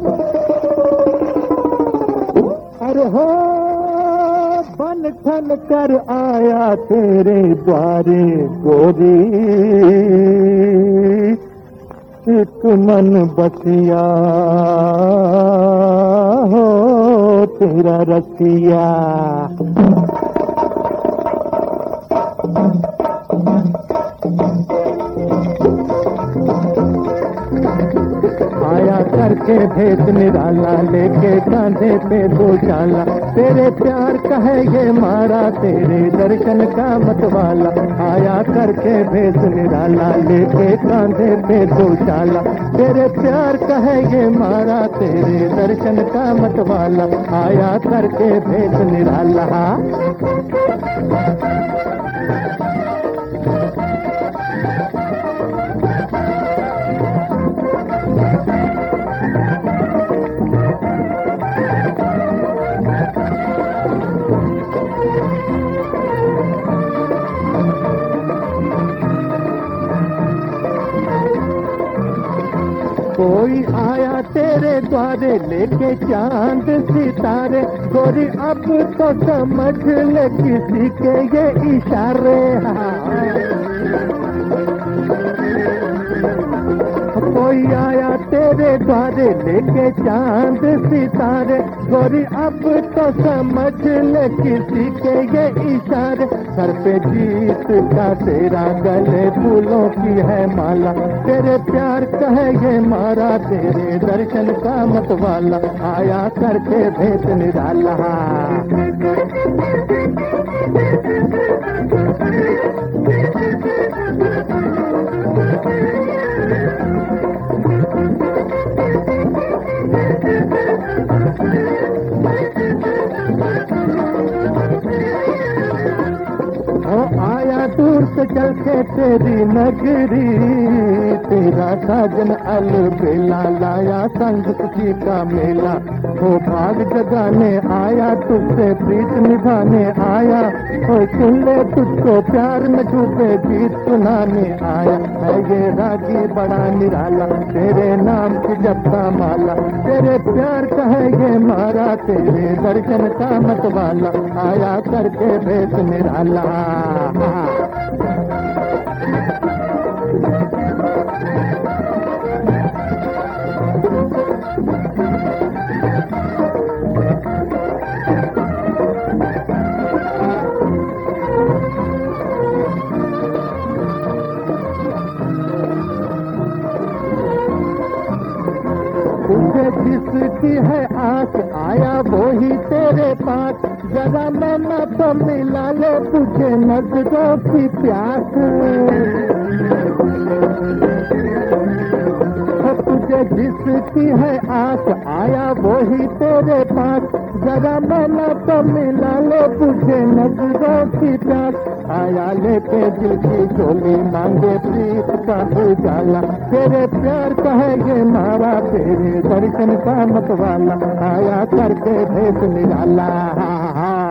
अरे हो बन ठन कर आया तेरे द्वारे गोरी, एक मन बसिया हो तेरा रसिया। आया करके भेद निराला, लेके कांधे पे दो चाला, तेरे प्यार का है ये मारा, तेरे दर्शन का मतवाला। आया करके भेद निराला, लेके कांधे पे दो चाला, तेरे प्यार का है ये मारा, तेरे दर्शन का मतवाला। आया करके भेद निराला। कोई आया तेरे द्वारे लेके चांद सितारे, गोरी अब तो समझ ले किसी के ये इशारे। कोई आया तेरे द्वारे लेके चांद सितारे, गोरी अब तो समझ ले किसी के ये इशारे। सर पे जीत का तेरा, गले फूलों की है माला, तेरे प्यार का है ये मारा, तेरे दर्शन का मतवाला। आया करके भेद निराला। आया दूर से चल के तेरी नगरी, तेरा साजन अलबेला, लाया संग खुशी का मेला। हो भाग जगाने आया, तुझसे प्रीत निभाने आया, हो सुन ले तुझको प्यार में डूबे गीत सुनाने आया। है ये रागी बड़ा निराला, तेरे नाम की जपता माला, तेरे प्यार का है ये मारा, तेरे दर्शन का मतवाला। आया करके भेद निराला। तुझे जिसकी है आस, आया वो ही तेरे पास, जरा मैं न तो मिला ले तुझे नजरों की प्यास। तुझे जिसकी है आस, आया वो ही तेरे पास, जरा मैं न तो मिला ले तुझे नजरों की प्यास। आया लेके दिल की झोली, मांगे प्रीत का उजाला, तेरे प्यार का है ये मारा, तेरे दर्शन का मतवाला। आया करके भेद निराला।